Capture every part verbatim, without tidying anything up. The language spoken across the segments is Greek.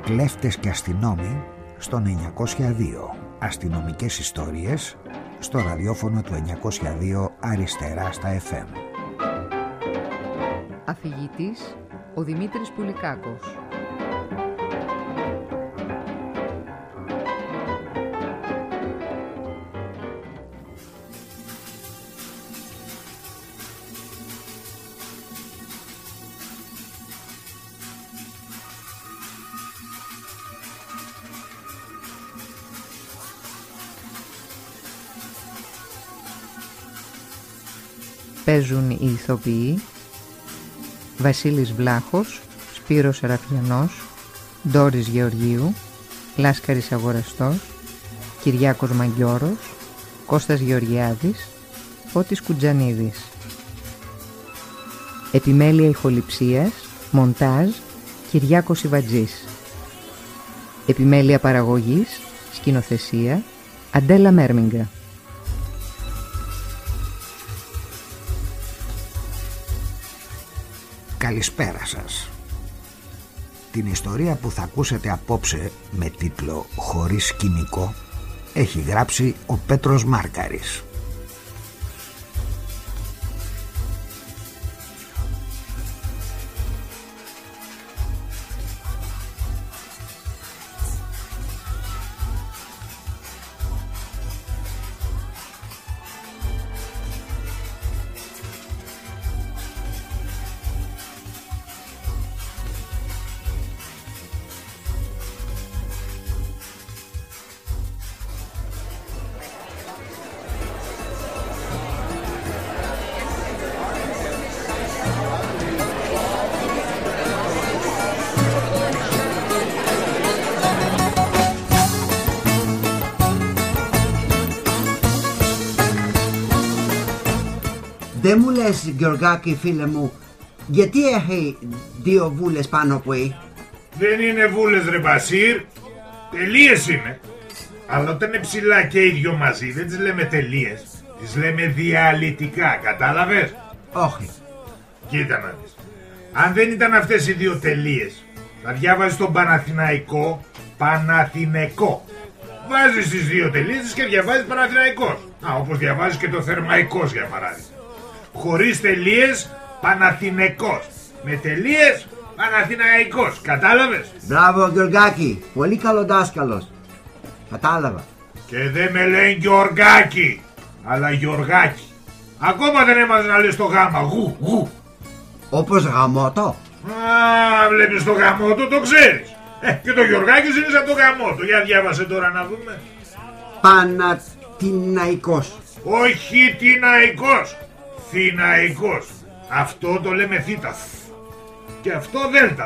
Κλέφτες και αστυνόμοι στον εννιακόσια δύο. Αστυνομικές ιστορίες στο ραδιόφωνο του εννιακόσια δύο αριστερά στα εφ εμ. Αφηγητής ο Δημήτρης Πουλικάκος. Παίζουν οι ηθοποιοί Βασίλης Βλάχος, Σπύρος Σεραφιανός, Ντόρις Γεωργίου, Λάσκαρης Αγοραστός, Κυριάκος Μαγκιόρος, Κώστας Γεωργιάδης, Φώτης Κουτζανίδης. Επιμέλεια ηχοληψίας, μοντάζ, Κυριάκος Ιβατζής. Επιμέλεια παραγωγής, σκηνοθεσία, Αντέλα Μέρμιγκα. Καλησπέρα σας. Την ιστορία που θα ακούσετε απόψε με τίτλο «Χωρίς σκηνικό» έχει γράψει ο Πέτρος Μάρκαρης. Δεν μου λες, Γεωργάκη φίλε μου, γιατί έχει δύο βούλες πάνω από ή? Δεν είναι βούλες ρε Μπασίρ, τελείες είναι. Αλλά όταν είναι ψηλά και οι δυο μαζί δεν τις λέμε τελείες, τις λέμε διαλυτικά, κατάλαβες? Όχι. Κοίτα να δεις. Αν δεν ήταν αυτές οι δύο τελείες, θα διάβαζες τον Παναθηναϊκό Παναθηναϊκό. Βάζεις τις δύο τελείες και διαβάζεις Παναθηναϊκός. Α, όπως διαβάζεις και το Θερμαϊκός για παράδειγμα. Χωρίς τελείες Παναθηναϊκός. Με τελείες Παναθηναϊκός. Κατάλαβες? Μπράβο Γεωργάκη, πολύ καλό δάσκαλος. Κατάλαβα. Και δεν με λένε Γεωργάκη, αλλά Γεωργάκη. Ακόμα δεν έμαθες να λες το γάμα. Γου, γου. Όπως γαμώτο. Α, βλέπεις το γαμώτο, το ξέρεις. Ε, και το Γεωργάκη είναι σαν το γαμώτο. Για διάβασε τώρα να δούμε. Παναθηναϊκός. Όχι τιναϊκός, θηναϊκός. Αυτό το λέμε θήτα. Και αυτό δέλτα.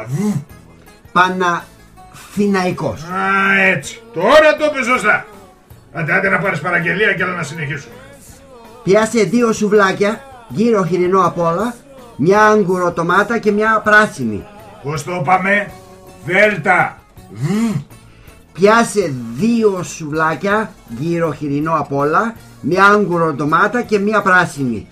Παναθηναϊκός. Α, έτσι. Τώρα το πες σωστά. Άντε, άντε να πάρεις παραγγελία και άλλα να συνεχίσουμε. Πιάσε δύο σουβλάκια, γύρω χοιρινό απ' όλα, μια αγκουροτομάτα και μια πράσινη. Πώς το είπαμε? Δέλτα. Πιάσε δύο σουβλάκια, γύρω χοιρινό απ' όλα, μια αγκουροτομάτα και μια πράσινη.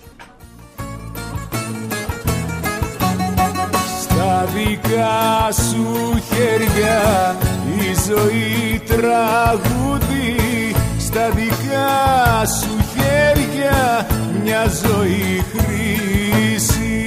Στα δικά σου χέρια η ζωή τραγούδι, στα δικά σου χέρια μια ζωή χρήση.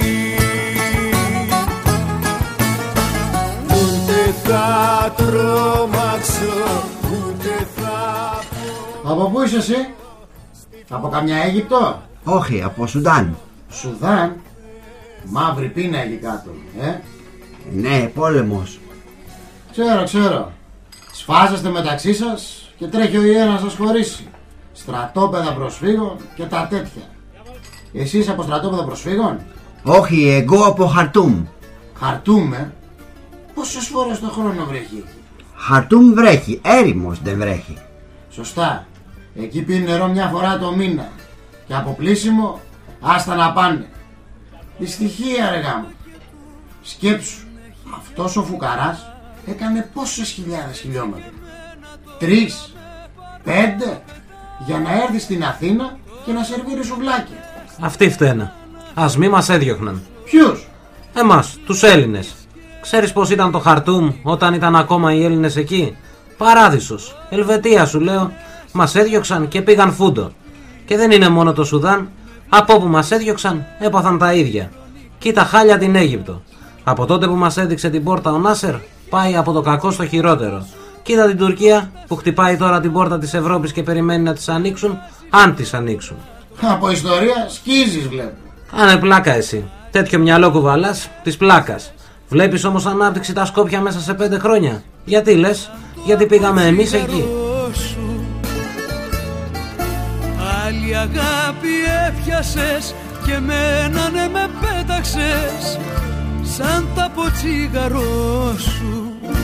Ούτε θα τρομάξω, ούτε θα... Από πού είσαι εσύ? Από καμιά Αίγυπτο? Όχι, από Σουδάν. Σουδάν? Μαύρη πείνα εκεί κάτω, ε? Ναι, πόλεμος. Ξέρω, ξέρω. Σφάζεστε μεταξύ σας και τρέχει ο ιέρας να σας χωρίσει. Στρατόπεδα προσφύγων και τα τέτοια. Εσείς από στρατόπεδα προσφύγων? Όχι, εγώ από Χαρτούμ. Χαρτούμ, ε? Πόσες φορές το χρόνο βρέχει? Χαρτούμ βρέχει, έρημος δεν βρέχει. Σωστά. Εκεί πίνει νερό μια φορά το μήνα. Και από πλήσιμο άστα να πάνε. Δυστυχία ρε γάμο. Σκέψου, αυτός ο φουκαράς έκανε πόσες χιλιάδες χιλιόμετρα? Τρεις, πέντε, για να έρθει στην Αθήνα και να σερβίρει σουβλάκια. Αυτοί φταίνε. Ας μη μας έδιωχναν. Ποιους? Εμάς, τους Έλληνες. Ξέρεις πως ήταν το Χαρτούμ όταν ήταν ακόμα οι Έλληνες εκεί? Παράδεισος. Ελβετία σου λέω. Μας έδιωξαν και πήγαν φούντο. Και δεν είναι μόνο το Σουδάν. Από όπου μας έδιωξαν έπαθαν τα ίδια. Κοίτα χάλια την Αίγυπτο. Από τότε που μας έδειξε την πόρτα ο Νάσερ, πάει από το κακό στο χειρότερο. Κοίτα την Τουρκία που χτυπάει τώρα την πόρτα της Ευρώπης και περιμένει να τις ανοίξουν, αν τις ανοίξουν. Από ιστορία σκίζεις βλέπω. Κάνε πλάκα εσύ. Τέτοιο μυαλό κουβαλάς της πλάκας. Βλέπεις όμως ανάπτυξη τα Σκόπια μέσα σε πέντε χρόνια. Γιατί λες? Γιατί πήγαμε εμείς εκεί. Άλλη αγάπη έπιασες και μένα ναι με πέταξες σαν τα ποτσίγαρό σου.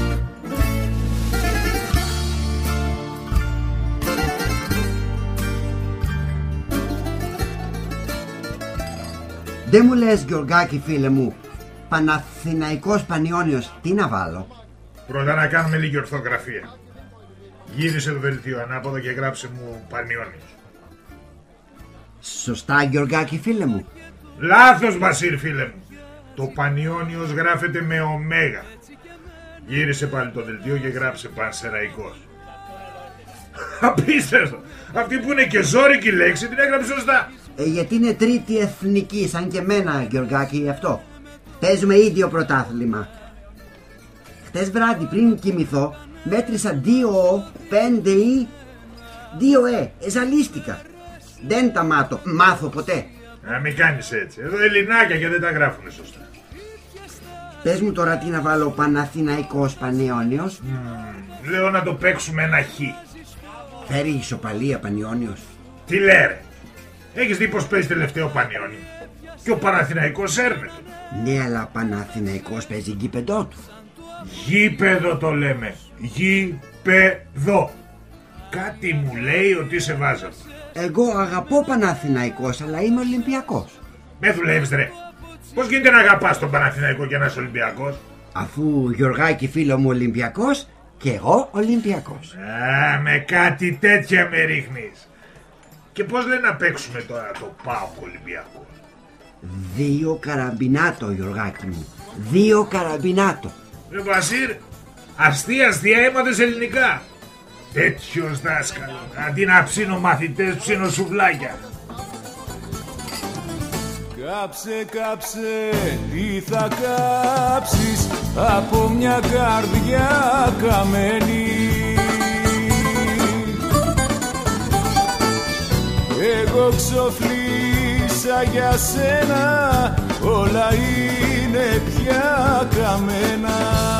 Δεν μου λες, Γεωργάκη φίλε μου, Παναθηναϊκός Πανιώνιος, τι να βάλω? Πρώτα να κάνουμε λίγη ορθογραφία. Γύρισε το δελτίο ανάποδα και γράψε μου Πανιώνιος. Σωστά, Γεωργάκη φίλε μου? Λάθος, Μπασίρ φίλε μου. Το Πανιώνιος γράφεται με ωμέγα. Γύρισε πάλι το δελτίο και γράψε Πανσεραϊκός. Απίστευτο. Αυτή που είναι και ζώρικη λέξη την έγραψε σωστά. Ε, γιατί είναι τρίτη εθνική, σαν και εμένα, Γεωργάκη, αυτό. Παίζουμε ίδιο πρωτάθλημα. Χτες βράδυ πριν κοιμηθώ μέτρησα δύο ο, πέντε ή, δύο ε, εζαλίστηκα. Δεν τα μάτω, μάθω ποτέ. Να μην κάνεις έτσι, εδώ ελληνάκια και δεν τα γράφουνε σωστά. Πες μου τώρα τι να βάλω, Παναθηναϊκός Πανιώνιος. Mm, λέω να το παίξουμε ένα χ. Φέρει ισοπαλία Πανιώνιος. Τι λέρε, έχεις δει πως παίζει τελευταίο Πανιώνιο? Και ο Παναθηναϊκός έρνεται. Ναι, αλλά Παναθηναϊκός παίζει γήπεδό του. Γήπεδο το λέμε. Γήπεδο. Κάτι μου λέει ότι σε βάζω. Εγώ αγαπώ Παναθηναϊκός, αλλά είμαι Ολυμπιακός. Με δουλεύεις ρε. Πώς γίνεται να αγαπάς τον Παναθηναϊκό και να είσαι Ολυμπιακός? Αφού Γεωργάκη φίλο μου Ολυμπιακός και εγώ Ολυμπιακός. Α, με κάτι τέτοια με ρίχνεις. Και πώς λέει να παίξουμε τώρα το ΠΑΟΚ Ολυμπιακό? Δύο καραμπινάτο, Γεωργάκη μου. Δύο καραμπινάτο. Ρε Βασίρ, αστεία αστεία έμαθες ελληνικά. Τέτοιος δάσκαλο. Αντί να ψήνω μαθητές, ψήνω σουβλάκια. Κάψε, κάψε, τι θα κάψεις από μια καρδιά καμένη? Εγώ ξοφλήσα για σένα, όλα είναι πια καμένα.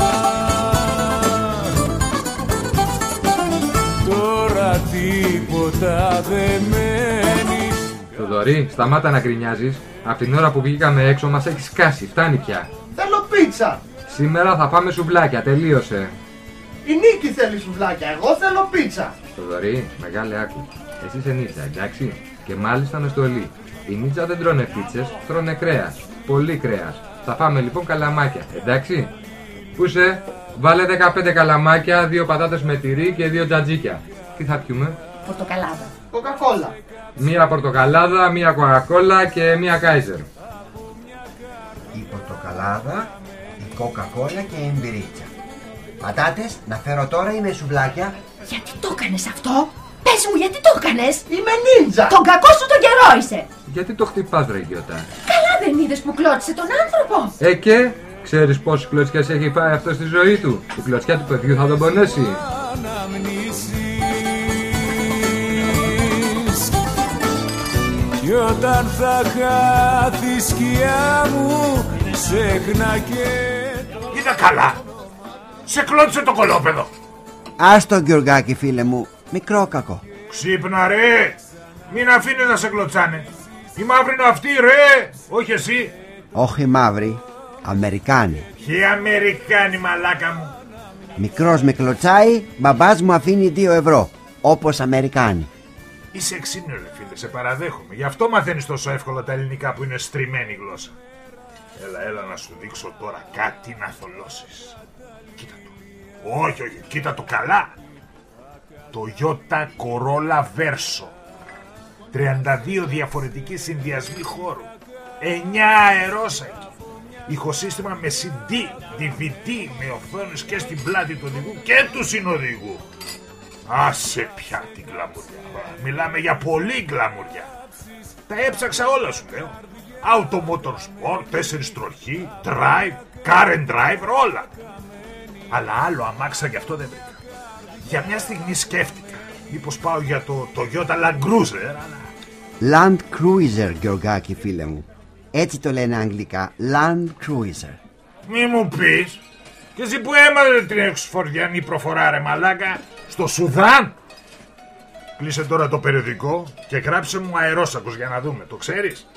Τώρα τίποτα δεν μένει. Θοδωρή, σταμάτα να γκρινιάζεις. Από την ώρα που βγήκαμε έξω μας έχεις σκάσει, φτάνει πια. Θέλω πίτσα. Σήμερα θα πάμε σουβλάκια, τελείωσε. Η Νίκη θέλει σουβλάκια, εγώ θέλω πίτσα. Θοδωρή, μεγάλε άκου. Εσύ είσαι νίτσα, εντάξει. Και μάλιστα νεστολή. Οι νίτσα δεν τρώνε πίτσες, τρώνε κρέας. Πολύ κρέας. Θα φάμε λοιπόν καλαμάκια, εντάξει. Πού είσαι? Βάλε δεκαπέντε καλαμάκια, δύο πατάτες με τυρί και δύο τζατζίκια. Τι θα πιούμε? Πορτοκαλάδα. Κοκακόλα. Μία πορτοκαλάδα, μία κοκακόλα και μία κάιζερ. Η πορτοκαλάδα, η κοκακόλα και η μπυρίτσα. Πατάτες, να φέρω τώρα ή με σουβλάκια? Γιατί το έκανες αυτό? Πες μου, γιατί το έκανες? Είμαι νίντζα. Τον κακό σου τον καιρό είσαι. Γιατί το χτυπάς ρε Γιώτα? Καλά δεν είδες που κλώτσισε τον άνθρωπο? Ε και, ξέρεις πόσες κλωτσιές έχει φάει αυτό στη ζωή του? Η κλωτσιά του παιδιού θα τον πονέσει. Κι όταν θα χάθει η σκιά μου, ξέχνα και... Κοίτα καλά, σε κλώτσε το κολόπεδο. Άστο Γεωργάκη φίλε μου, μικρό κακό. Ξύπνα ρε, μην αφήνεις να σε κλωτσάνε. Οι μαύροι είναι αυτοί ρε, όχι εσύ. Όχι μαύροι, Αμερικάνοι. Και Αμερικάνοι μαλάκα μου. Μικρός με κλωτσάει, μπαμπάς μου αφήνει δύο ευρώ, όπως Αμερικάνοι. Είσαι εξήμνιο ρε φίλε, σε παραδέχομαι. Γι' αυτό μαθαίνεις τόσο εύκολα τα ελληνικά που είναι στριμμένη γλώσσα. Έλα, έλα να σου δείξω τώρα κάτι να θολώσεις. Κοίτα το. Όχι, όχι, κοίτα το καλά. Το Toyota Corolla Verso. τριάντα δύο διαφορετικοί συνδυασμοί χώρου. εννιά αερόσακοι. ηχοσύστημα με σι ντι, ντι βι ντι, με οθόνες και στην πλάτη του οδηγού και του συνοδηγού. Άσε πια την γκλαμουριά. Μιλάμε για πολύ γκλαμουριά. Τα έψαξα όλα σου λέω. Auto Motor Sport, τέσσερις τροχή, drive, car and drive, όλα. Αλλά άλλο αμάξα γι' αυτό δεν βρήκα. Για μια στιγμή σκέφτηκα μήπως πάω για το Toyota Land Cruiser, αλλά... Land Cruiser, Γεωργάκη φίλε μου. Έτσι το λένε αγγλικά, Land Cruiser. Μη μου πεις. Και εσύ που έμαθες την εξφορδιανή προφορά ρε μαλάκα? Στο Σουδάν? Κλείσε τώρα το περιοδικό και γράψε μου αερόσακος για να δούμε, το ξέρεις?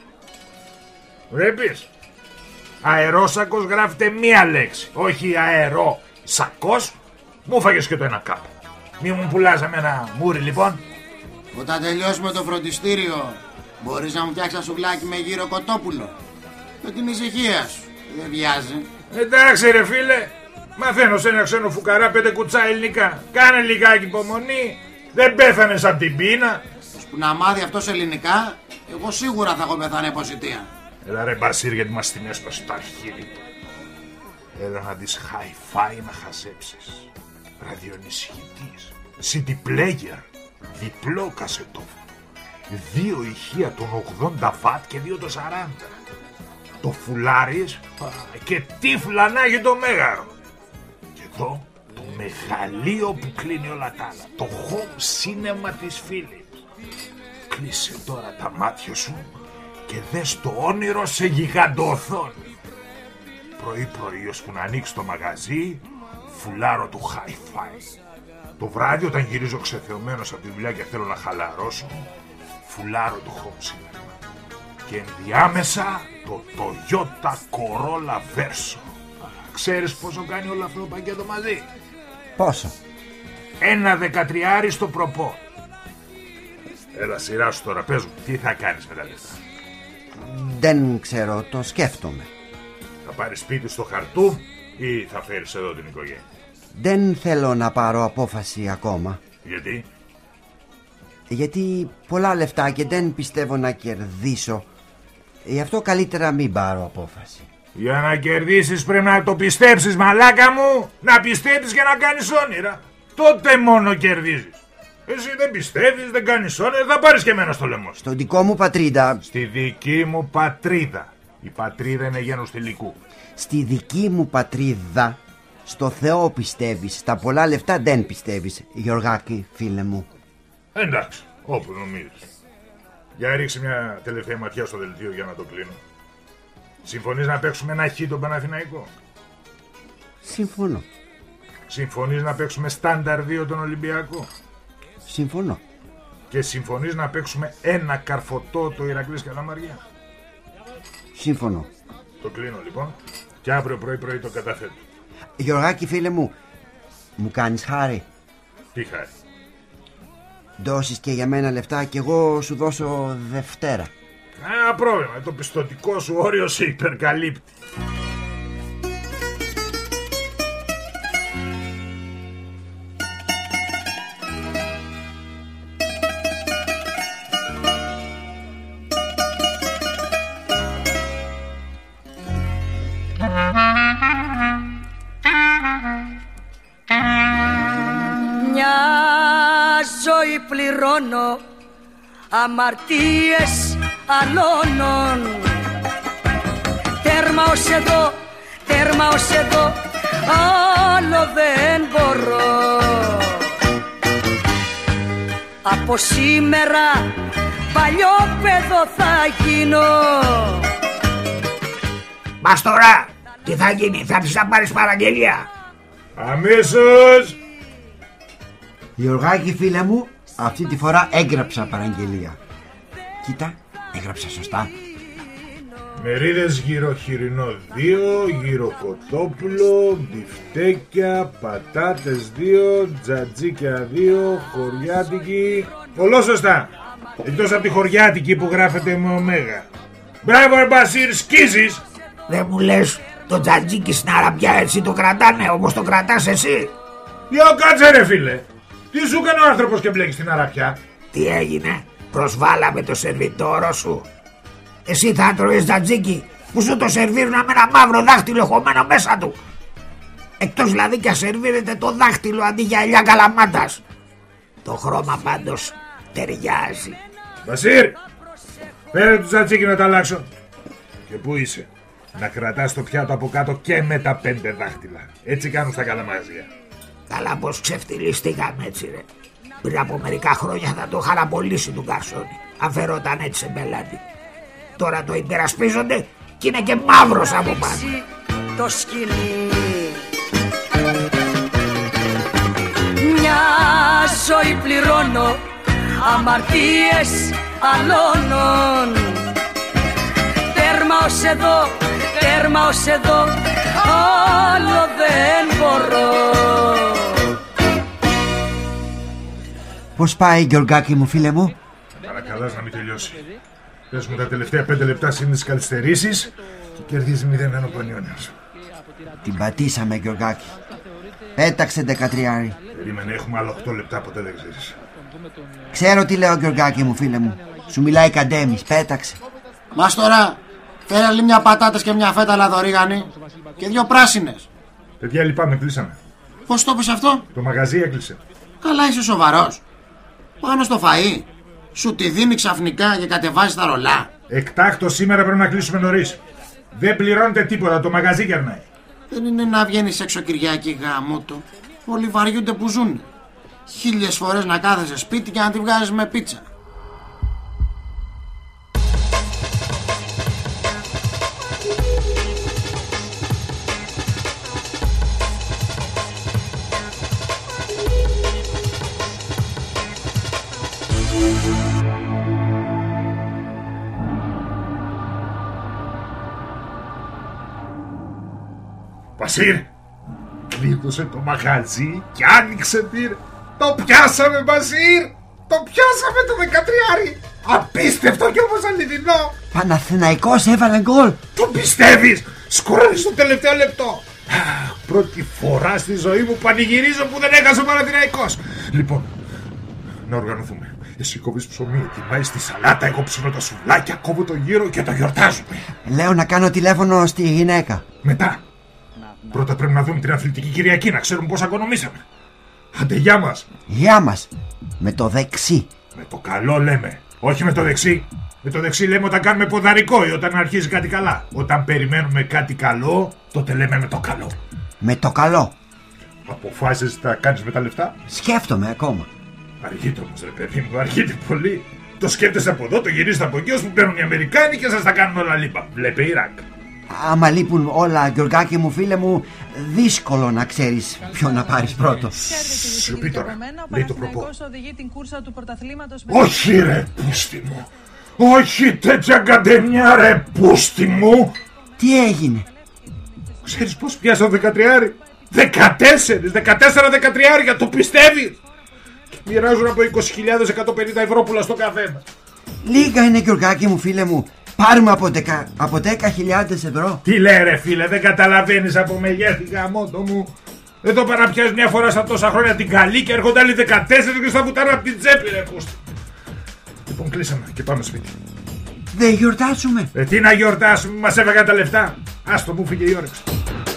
Βλέπεις? Αερόσακος γράφεται μία λέξη, όχι αερό σακός. Μου φάγες και το ένα κάπου. Μη μου πουλάς εμένα μούρι λοιπόν. Όταν τελειώσουμε το φροντιστήριο, μπορείς να μου φτιάξεις ένα σουβλάκι με γύρο κοτόπουλο? Με την ησυχία σου, δεν βιάζει. Εντάξει ρε φίλε, μαθαίνω σε ένα ξένο φουκαρά πέντε κουτσά ελληνικά. Κάνε λιγάκι υπομονή, δεν πέθανε σαν την πείνα. Που να μάθει αυτός ελληνικά, εγώ σίγουρα θα έχω πεθάνει από ζητία. Έλα ρε Μπασίρ, γιατί μας την έσπασε το αρχίδι. Έλα να δεις hi-fi να χαζέψεις. Ραδιονισχυτής, σι ντι player, διπλό κασετόφωνο, δύο ηχεία των ογδόντα βατ και δύο των σαράντα. Το φουλάρις και τι φλανάγει το μέγαρο. Και εδώ το μεγαλείο που κλείνει όλα τα άλλα, το home cinema της Philips. Κλείσε τώρα τα μάτια σου και δες το όνειρο σε γιγαντοοθόνη. Πρωί πρωί ώσπου να ανοίξει το μαγαζί, φουλάρω του hi-fi. Το βράδυ όταν γυρίζω ξεθεωμένος από τη δουλειά και θέλω να χαλαρώσω, φουλάρω το home cinema. Και ενδιάμεσα το Toyota Corolla Verso. Ξέρεις πόσο κάνει όλο αυτό το πακέτο μαζί? Πόσο? Ένα δεκατριάρι στο προπό. Έλα σειρά σου τώρα, πες μου, τι θα κάνεις με τα λεφτά? Δεν ξέρω, το σκέφτομαι. Θα πάρεις σπίτι στο Χαρτούμ ή θα φέρεις εδώ την οικογένεια? Δεν θέλω να πάρω απόφαση ακόμα. Γιατί? Γιατί πολλά λεφτά και δεν πιστεύω να κερδίσω. Γι' αυτό καλύτερα μην πάρω απόφαση. Για να κερδίσεις πρέπει να το πιστέψεις μαλάκα μου. Να πιστέψεις και να κάνεις όνειρα. Τότε μόνο κερδίζεις. Εσύ δεν πιστεύεις, δεν κάνεις όνειρα, θα πάρεις και εμένα στο λαιμό. Στο δικό μου πατρίδα. Στη δική μου πατρίδα. Η πατρίδα είναι γένος θηλυκού. Στη δική μου πατρίδα στο Θεό πιστεύεις. Στα πολλά λεφτά δεν πιστεύεις, Γεωργάκη φίλε μου. Εντάξει, όπου νομίζεις. Για ρίξει μια τελευταία ματιά στο δελτίο για να το κλείνω. Συμφωνείς να παίξουμε ένα χ τον Παναθηναϊκό? Συμφωνώ. Συμφωνείς να παίξουμε στάνταρ δύο τον Ολυμπιακό? Συμφωνώ. Και συμφωνείς να παίξουμε ένα καρφωτό το Ηρακλής Καλαμαριά? Συμφωνώ. Το κλείνω λοιπόν και αύριο πρωί πρωί το καταθέτω. Γεωργάκη φίλε μου, μου κάνεις χάρη? Τι χάρη? Δώσεις και για μένα λεφτά και εγώ σου δώσω Δευτέρα. Ένα πρόβλημα, το πιστωτικό σου όριο σε υπερκαλύπτει. Μια ζωή πληρώνω αμαρτίες αλώνων. Τέρμα ως εδώ, τέρμα ως εδώ, άλλο δεν μπορώ. Από σήμερα παλιό παιδό θα γίνω. Μας τώρα, τι θα γίνει, θα έρθεις να πάρεις παραγγελία? Αμέσως. Γεωργάκη φίλε μου, αυτή τη φορά έγραψα παραγγελία. Κοίτα, έγραψα σωστά. Μερίδες γυροχοιρινό δύο, γυροκοτόπουλο, μπιφτέκια, πατάτες δύο, τζατζίκια δύο, χωριάτικη. Όλο σωστά. Εκτός από τη χωριάτικη που γράφεται με ωμέγα. Μπράβο Μπασίρ, σκίζεις. Δεν μου λες το τζατζίκι στην Αραπιά έτσι το κρατάνε όπως το κρατάς εσύ? Yo, κάτσε ρε φίλε. Τι σου έκανε ο άνθρωπος και μπλέκεις στην Αραπιά? Τι έγινε, προσβάλαμε το σερβιτόρο σου? Εσύ θα τρώεις τζατζίκι που σου το σερβίρουν με ένα μαύρο δάχτυλο χωμένο μέσα του. Εκτός δηλαδή και σερβίρεται το δάχτυλο αντί για ελιά καλαμάτας. Το χρώμα πάντως ταιριάζει. Μπασίρ, φέρε του τζατσίκι να τα αλλάξω. Και πού είσαι? Να κρατάς το πιάτο από κάτω και με τα πέντε δάχτυλα. Έτσι κάνουν στα καλαμάζια. Καλά πως ξεφτυλιστήκαμε έτσι ρε. Πριν από μερικά χρόνια θα το χαραπολίσει του γκαρσόνι αν φερόταν έτσι σε πελάτη. Τώρα το υπερασπίζονται και είναι και μαύρος από πάνω. Το σκηνή μια ζωή πληρώνω, αμαρτίες αλώνων. Τέρμα ως εδώ, τέρμα ως εδώ, άλλο δεν μπορώ. Πώς πάει, Γεωργάκη μου, φίλε μου? Παρακαλάς να μην τελειώσει. Πες μου τα τελευταία πέντε λεπτά συν τις καθυστερήσεις και κερδίζει μηδέν ένα ο Πανιόνιος. Την πατήσαμε, Γεωργάκη. Πέταξε δεκατριάρι. Περίμενε, έχουμε άλλο οκτώ λεπτά, ποτέ δεν ξέρεις. Ξέρω τι λέω, Γεωργάκη μου, φίλε μου. Σου μιλάει Καντέμις, πέταξε. Μας τώρα, φέρε άλλη μια πατάτες και μια φέτα λαδορίγανη και δύο πράσινες. Παιδιά, λυπάμαι, κλείσαμε. Πώς το πες αυτό? Το μαγαζί έκλεισε. Καλά, είσαι σοβαρός? Πάνω στο φαΐ σου τη δίνει ξαφνικά και κατεβάζει τα ρολά. Εκτάκτο σήμερα πρέπει να κλείσουμε νωρίς. Δεν πληρώνετε τίποτα, το μαγαζί κερνάει. Δεν είναι να βγαίνεις έξω Κυριακή γαμούτο. Όλοι βαριούνται που ζουν. Χίλιες φορές να κάθεσαι σπίτι και να τη βγάζεις με πίτσα. Μπασίρ, κλείδωσε το μαγαζί και άνοιξε τυρ. Το πιάσαμε, Μπασίρ! Το πιάσαμε το δεκατριάρι! Απίστευτο και όμως αληθινό! Παναθηναϊκός έβαλε γκολ! Το πιστεύεις? Σκόραρε στο τελευταίο λεπτό! Πρώτη φορά στη ζωή μου πανηγυρίζω που δεν έχασε ο Παναθηναϊκός! Λοιπόν, να οργανωθούμε. Εσύ κόβεις ψωμί, ετοιμάζεις τη σαλάτα, εγώ ψήνω τα σουβλάκια, κόβω το γύρο και το γιορτάζουμε. Λέω να κάνω τηλέφωνο στη γυναίκα. Μετά. Πρώτα πρέπει να δούμε την αθλητική Κυριακή, να ξέρουμε πώς οικονομήσαμε. Άντε, γεια μας. Γεια μας. Με το δεξί. Με το καλό λέμε. Όχι με το δεξί. Με το δεξί λέμε όταν κάνουμε ποδαρικό ή όταν αρχίζει κάτι καλά. Όταν περιμένουμε κάτι καλό, τότε λέμε με το καλό. Με το καλό. Αποφάσισες τι θα κάνεις με τα λεφτά? Σκέφτομαι ακόμα. Αργείτε όμως ρε παιδί μου, αργείτε πολύ. Το σκέφτεσαι από εδώ, το γυρίζετε από εκεί, ώσπου παίρνουν οι Αμερικάνοι και σας τα κάνουν όλα λίπα. Βλέπε Ιράκ. Άμα λείπουν όλα, Γεωργάκη μου, φίλε μου, δύσκολο να ξέρεις ποιο να πάρεις πρώτο. Σιωπή τώρα, λέει το προπό. Όχι ρε πούστη μου. Όχι τέτοια καντεμιά ρε πούστη μου. Τι έγινε? Ξέρεις πως πιάσα το δεκατριάρι? Δεκατέσσερις, δεκατέσσερα δεκατριάρια, το πιστεύεις? Και μοιράζουν από είκοσι χιλιάδες εκατόν πενήντα ευρώ πουλα στο καθένα. Λίγα είναι, Γεωργάκη μου, φίλε μου. Πάρουμε από, δεκα, από δέκα χιλιάδες ευρώ. Τι λέει ρε φίλε, δεν καταλαβαίνεις από μεγέθη γαμότο μου. Εδώ πάνε να πιάσεις μια φορά στα τόσα χρόνια την καλή και έρχονται άλλοι δεκατέσσερα και στα βουτάνε από την τσέπη ρε πούστη. Λοιπόν, κλείσαμε και πάμε σπίτι. Δεν γιορτάσουμε? Ε, τι να γιορτάσουμε, μας έφεγαν τα λεφτά. Άστο, μου φύγε η όρεξη.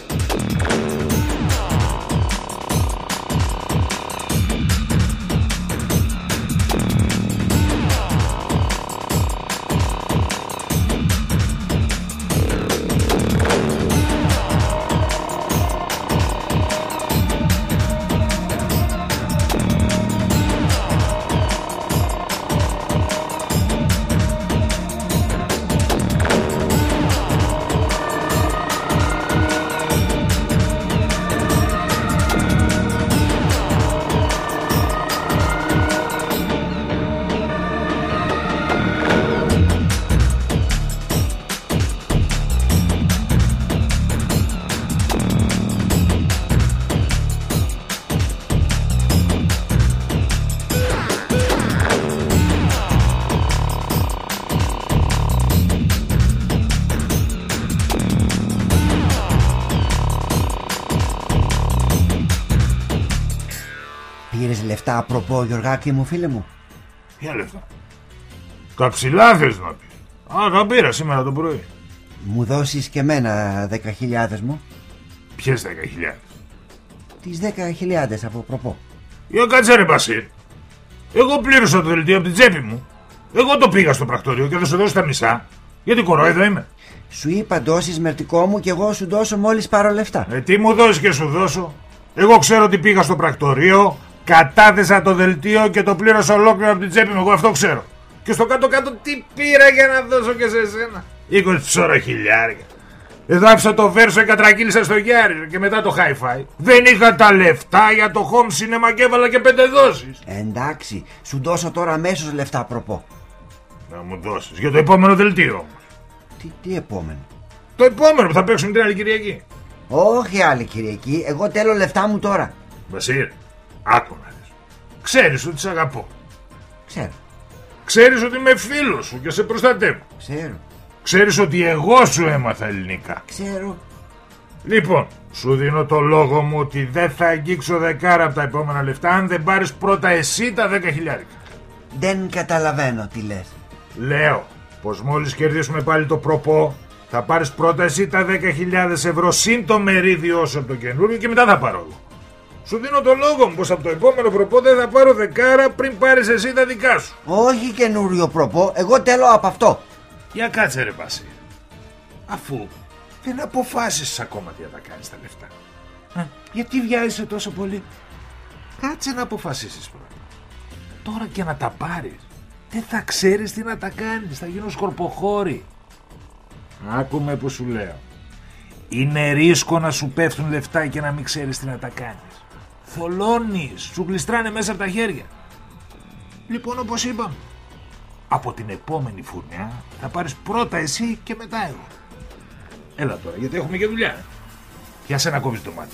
Πήρες λεφτά απροπό, Γεωργάκη μου, φίλε μου? Ποια λεφτά? Τα ψηλά θες να πεις? Α, τα πήρα σήμερα το πρωί. Μου δώσεις και εμένα δέκα χιλιάδες μου? Ποιες δέκα χιλιάδες? Τις δέκα χιλιάδες από προπό. Για κάτσε ρε Μπασίρ. Εγώ πλήρωσα το δελτίο από την τσέπη μου. Εγώ το πήγα στο πρακτορείο και θα σου δώσω τα μισά. Γιατί κορόιδο είμαι? Σου είπα δώσεις μερτικό μου και εγώ σου δώσω μόλις πάρω λεφτά. Ε, τι μου δώσεις και σου δώσω? Εγώ ξέρω ότι πήγα στο πρακτορείο, κατάθεσα το δελτίο και το πλήρωσα ολόκληρο από την τσέπη μου. Εγώ αυτό ξέρω. Και στο κάτω-κάτω τι πήρα για να δώσω και σε εσένα? είκοσι ψώρα χιλιάρια. Εδώ άφησα το βέρσο και κατρακύλησα στο Γιάρη και μετά το hi-fi. Δεν είχα τα λεφτά για το home cinema και έβαλα και πέντε δόσεις. Εντάξει, σου δώσω τώρα αμέσως λεφτά προπό. Να μου δώσεις για το επόμενο δελτίο όμως. Τι, τι επόμενο? Το επόμενο που θα παίξουμε την άλλη Κυριακή. Όχι άλλη Κυριακή, εγώ θέλω λεφτά μου τώρα. Βασίλ, άκου να δεις. Ξέρεις ότι σε αγαπώ. Ξέρω. Ξέρεις ότι είμαι φίλος σου και σε προστατεύω. Ξέρω. Ξέρεις ότι εγώ σου έμαθα ελληνικά. Ξέρω. Λοιπόν, σου δίνω το λόγο μου ότι δεν θα αγγίξω δεκάρα από τα επόμενα λεφτά αν δεν πάρεις πρώτα εσύ τα δέκα χιλιάρικα. Δεν καταλαβαίνω τι λες. Λέω πως μόλις κερδίσουμε πάλι το προπό θα πάρεις πρώτα εσύ τα δέκα χιλιάδες ευρώ συν το μερίδιό σου από το καινούριο και μετά θα πάρω εγώ. Σου δίνω το λόγο μου πως από το επόμενο προπό δεν θα πάρω δεκάρα πριν πάρεις εσύ τα δικά σου. Όχι καινούριο προπό, εγώ θέλω από αυτό. Για κάτσε ρε Μπασί. Αφού δεν αποφάσισες ακόμα τι θα τα κάνεις τα λεφτά. Α, γιατί βιάζεσαι τόσο πολύ? Κάτσε να αποφασίσεις πρώτα. Τώρα και να τα πάρεις δεν θα ξέρεις τι να τα κάνεις. Θα γίνω σκορποχώρη. Άκουμε που σου λέω. Είναι ρίσκο να σου πέφτουν λεφτά και να μην ξέρεις τι να τα κάνεις. Θολώνεις, σου γλιστράνε μέσα από τα χέρια. Λοιπόν, όπως είπαμε, από την επόμενη φουρνιά θα πάρεις πρώτα εσύ και μετά εγώ. Έλα τώρα, γιατί έχουμε και δουλειά. Πιάσε να κόβεις ντομάτες.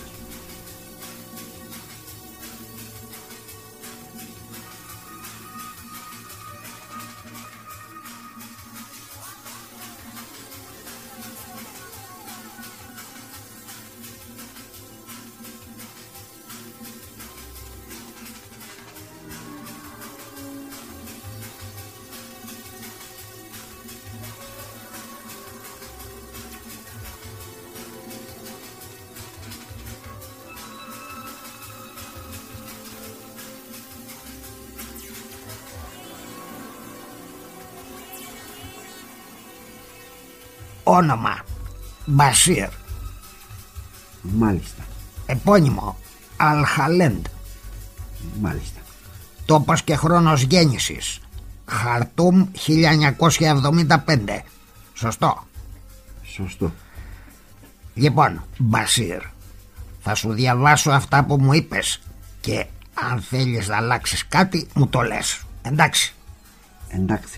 Όνομα Μπασίρ. Μάλιστα. Επώνυμο Αλχαλέντ. Μάλιστα. Τόπος και χρόνος γέννησης Χαρτούμ χίλια εννιακόσια εβδομήντα πέντε. Σωστό? Σωστό. Λοιπόν Μπασίρ, θα σου διαβάσω αυτά που μου είπες και αν θέλεις να αλλάξεις κάτι μου το λες. Εντάξει? Εντάξει.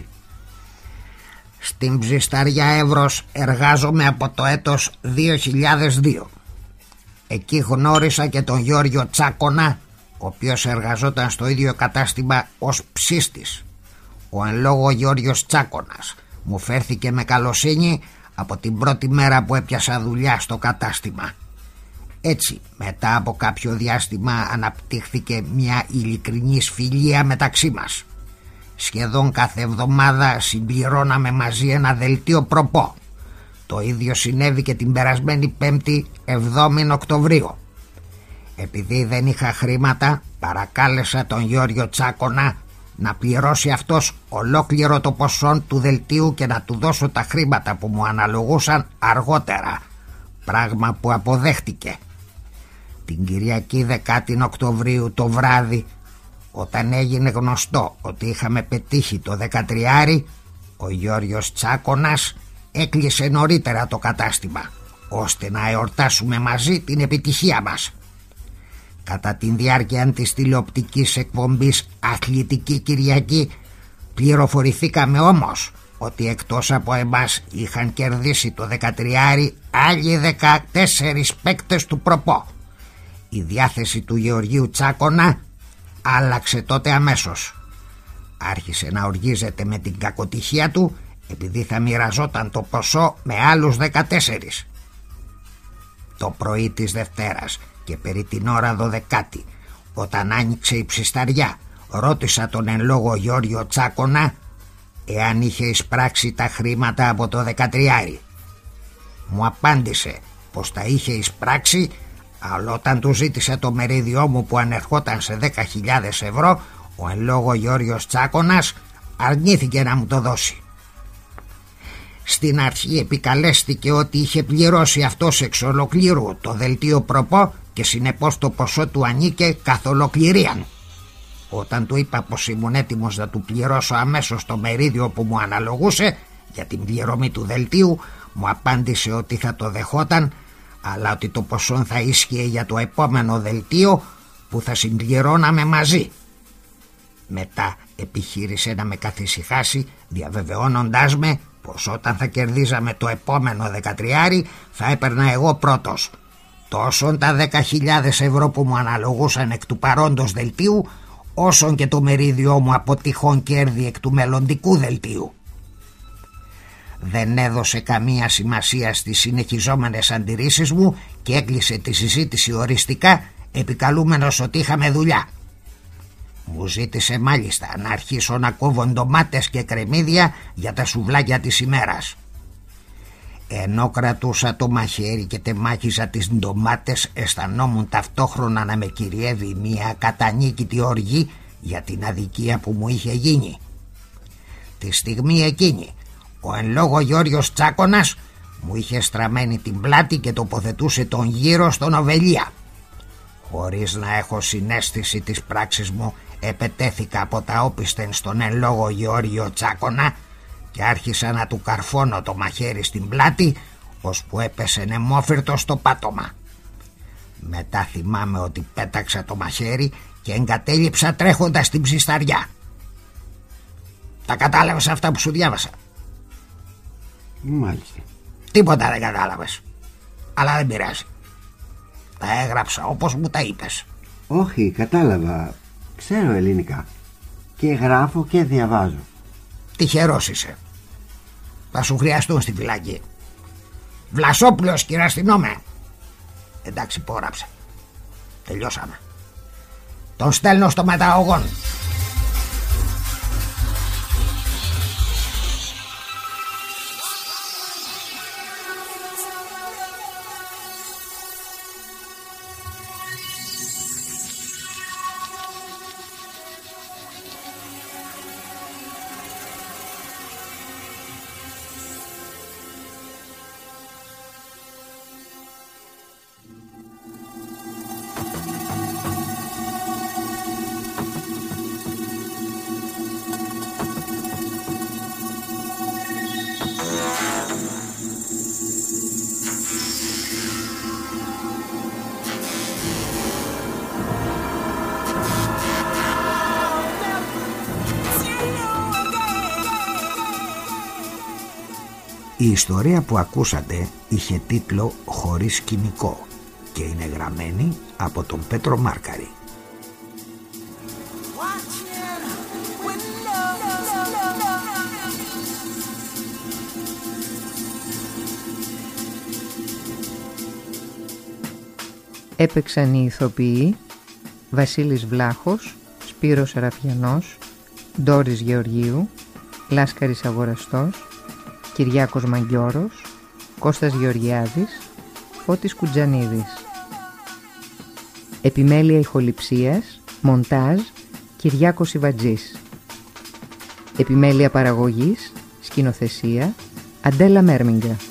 Στην Ψισταριά Εύρος εργάζομαι από το έτος δύο χιλιάδες δύο. Εκεί γνώρισα και τον Γιώργιο Τσάκονα, ο οποίος εργαζόταν στο ίδιο κατάστημα ως ψίστης. Ο εν λόγω Γιώργιος Τσάκονας μου φέρθηκε με καλοσύνη από την πρώτη μέρα που έπιασα δουλειά στο κατάστημα. Έτσι, μετά από κάποιο διάστημα αναπτύχθηκε μια ειλικρινής φιλία μεταξύ μας. Σχεδόν κάθε εβδομάδα συμπληρώναμε μαζί ένα δελτίο προπό. Το ίδιο συνέβη και την περασμένη Πέμπτη εβδόμη Οκτωβρίου. Επειδή δεν είχα χρήματα, παρακάλεσα τον Γιώργιο Τσάκονα να πληρώσει αυτός ολόκληρο το ποσό του δελτίου και να του δώσω τα χρήματα που μου αναλογούσαν αργότερα, πράγμα που αποδέχτηκε. Την Κυριακή δέκατη Οκτωβρίου το βράδυ, όταν έγινε γνωστό ότι είχαμε πετύχει το δεκατριάρι, ο Γιώργιος Τσάκονας έκλεισε νωρίτερα το κατάστημα, ώστε να εορτάσουμε μαζί την επιτυχία μας. Κατά την διάρκεια της τηλεοπτικής εκπομπής Αθλητική Κυριακή πληροφορηθήκαμε όμως ότι εκτός από εμάς είχαν κερδίσει το δεκατριάρι άλλοι δεκατέσσερις παίκτες του προπό. Η διάθεση του Γεωργίου Τσάκονα άλλαξε τότε αμέσως. Άρχισε να οργίζεται με την κακοτυχία του επειδή θα μοιραζόταν το ποσό με άλλους δεκατέσσερις. Το πρωί της Δευτέρας και περί την ώρα δωδεκάτη, όταν άνοιξε η ψισταριά, ρώτησα τον εν λόγω Γιώργιο Τσάκονα εάν είχε εισπράξει τα χρήματα από το δεκατριάρι. μου απάντησε πως τα είχε εισπράξει, αλλά όταν του ζήτησε το μερίδιό μου που ανερχόταν σε δέκα χιλιάδες ευρώ, ο εν λόγω Γιώργος Τσάκωνας αρνήθηκε να μου το δώσει. Στην αρχή επικαλέστηκε ότι είχε πληρώσει αυτός εξ ολοκλήρου το δελτίο προπό και συνεπώς το ποσό του ανήκε καθ' ολοκληρίαν. Όταν του είπα πως ήμουν έτοιμος να του πληρώσω αμέσως το μερίδιο που μου αναλογούσε για την πληρωμή του δελτίου, μου απάντησε ότι θα το δεχόταν, αλλά ότι το ποσό θα ίσχυε για το επόμενο δελτίο που θα συμπληρώναμε μαζί. Μετά επιχείρησε να με καθησυχάσει, διαβεβαιώνοντάς με πως όταν θα κερδίζαμε το επόμενο δεκατριάρι θα έπαιρνα εγώ πρώτος, τόσον τα δέκα χιλιάδες ευρώ που μου αναλογούσαν εκ του παρόντος δελτίου, όσον και το μερίδιό μου από τυχόν κέρδη εκ του μελλοντικού δελτίου. Δεν έδωσε καμία σημασία στις συνεχιζόμενες αντιρρήσεις μου και έκλεισε τη συζήτηση οριστικά, επικαλούμενος ότι είχαμε δουλειά. Μου ζήτησε μάλιστα να αρχίσω να κόβω ντομάτες και κρεμμύδια για τα σουβλάκια της ημέρας. Ενώ κρατούσα το μαχαίρι και τεμάχιζα τις ντομάτες, αισθανόμουν ταυτόχρονα να με κυριεύει μια κατανίκητη οργή για την αδικία που μου είχε γίνει. Τη στιγμή εκείνη ο εν λόγω Γιώργος Τσάκωνας μου είχε στραμμένη την πλάτη και τοποθετούσε τον γύρο στον Οβελία. Χωρίς να έχω συναίσθηση της πράξης μου, επετέθηκα από τα όπισθεν στον εν λόγω Γιώργιο Τσάκωνα και άρχισα να του καρφώνω το μαχαίρι στην πλάτη, ώσπου έπεσε νεμόφυρτο στο πάτωμα. Μετά θυμάμαι ότι πέταξα το μαχαίρι και εγκατέλειψα τρέχοντας την ψισταριά. Τα κατάλαβες αυτά που σου διάβασα? Μάλιστα. Τίποτα δεν κατάλαβες, αλλά δεν πειράζει. Τα έγραψα όπως μου τα είπες. Όχι, κατάλαβα. Ξέρω ελληνικά και γράφω και διαβάζω. Τυχερός είσαι. Θα σου χρειαστούν στη φυλακή. Βλασόπουλος, κύριε αστυνόμε. Εντάξει, υπόγραψε. Τελειώσαμε. Τον στέλνω στο μεταγωγόν. Η ιστορία που ακούσατε είχε τίτλο «Χωρίς σκηνικό» και είναι γραμμένη από τον Πέτρο Μάρκαρη. Έπαιξαν οι ηθοποιοί Βασίλης Βλάχος, Σπύρος Σεραφιανός, Ντόρις Γεωργίου, Λάσκαρης Αγοραστός, Κυριάκος Μαγκιόρος, Κώστας Γεωργιάδης, Φώτης Κουτζανίδης. Επιμέλεια ηχοληψίας, μοντάζ, Κυριάκος Ιβατζής. Επιμέλεια παραγωγής, σκηνοθεσία, Αντέλα Μέρμιγκα.